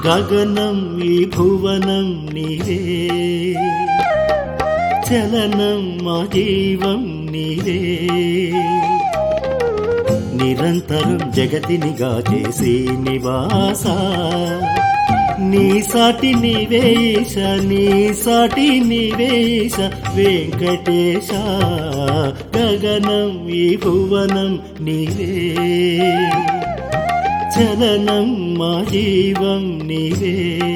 గగనం ఈ భువనం నీవే, చలనం మా జీవం నీవే. నిరంతరం జగతిని గాచే శ్రీనివాస, నీ సాటి నీవే ఈశ, నీ సాటి నీవే ఈశ వెంకటేశ. గగనం ఈ భువనం నీవే, చలనం మా జీవం నీవే.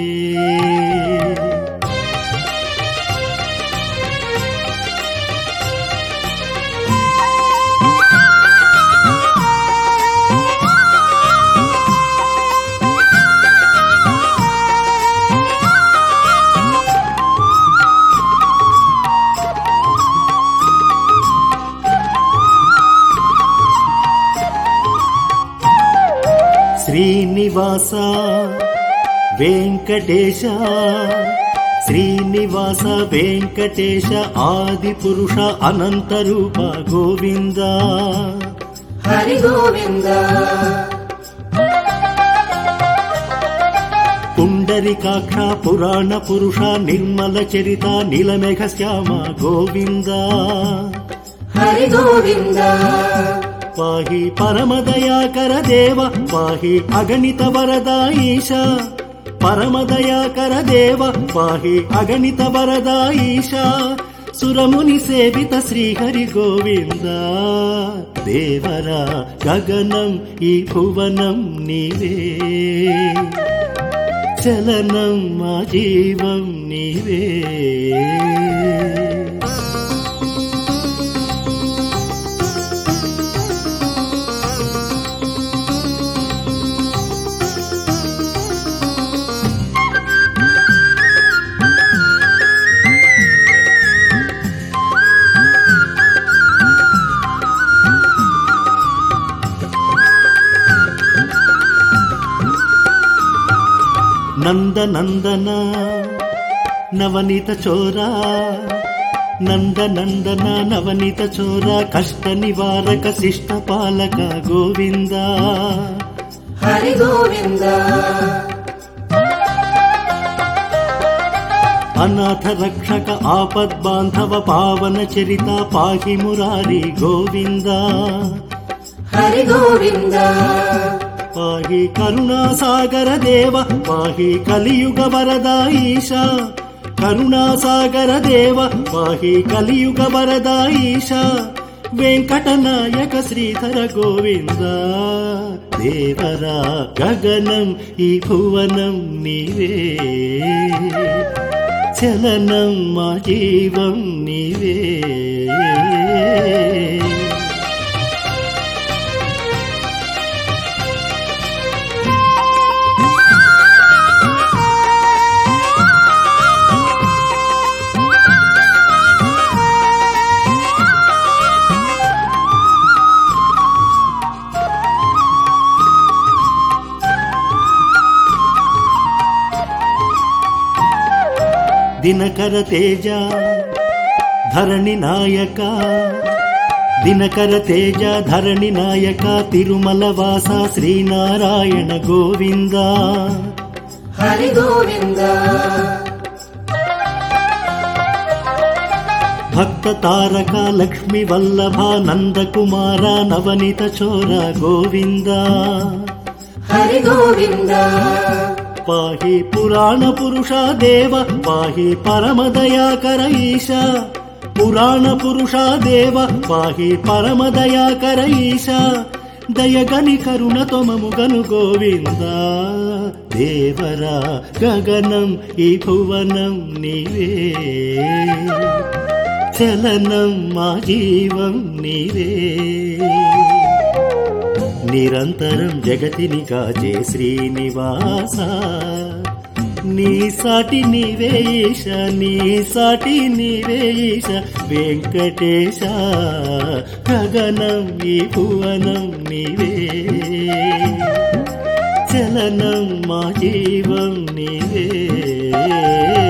శ్రీనివాస వెంకటేశ, శ్రీనివాస వెంకటేశ ఆది పురుష అనంత రూప గోవింద హరి గోవింద. పుండరీకాక్ష పురాణ పురుష నిర్మల చరిత నీలమేఘ శ్యామ గోవింద హరి గోవింద. పాహి పరమదయాకర దేవ, పాహి అగణిత వరద ఈశ. పరమదయాకర దేవ, పాహి అగణిత వరద ఈశ. సురముని సేవిత శ్రీహరి గోవింద దేవరా. గగనం ఈ భువనం నీవే, చలనం మా జీవం నీవే. నందనందన నవనీత చోరా, నందనందన నవనీత చోరా కష్ట నివారక శిష్ట పాలక గోవింద హరి గోవింద. అనాథ రక్షక ఆపద్బాంధవ పావన చరిత పాహి మురారి గోవింద హరి గోవింద. పాహి కరుణాసాగర దేవ, పాహి కలియుగ వరద ఈశ. కరుణాసాగర దేవ, పాహి కలియుగ వరద ఈశ. వెంకటనాయక శ్రీధర గోవింద దేవరా. గగనం ఈ భువనం నీవే, చలనం మా జీవం నీవే. దినకర తేజ ధరణి నాయక, దినకర తేజ ధరణి నాయక తిరుమల వాస శ్రీనారాయణ గోవింద హరి గోవింద. భక్త తారక లక్ష్మి వల్లభ నందకుమార నవనీత చోర గోవింద హరి గోవింద. పాహి పురాణ పురుష దేవ, పాహి పరమదయాకర ఈశ. పురాణ పురుష దేవ, పాహి పరమదయాకర ఈశ. దయగని కరుణ తొమముగను గోవింద దేవరా. గగనం ఈ భువనం నీవే, చలనం మా జీవం నీవే. నిరంతరం జగతిని కాచే శ్రీనివాస, నీ సాటి నీవే ఈశ, నీ సాటి నీవే ఈశ వెంకటేశ. గగనం ఈ భువనం నీవే, చలనం మా జీవం నీవే.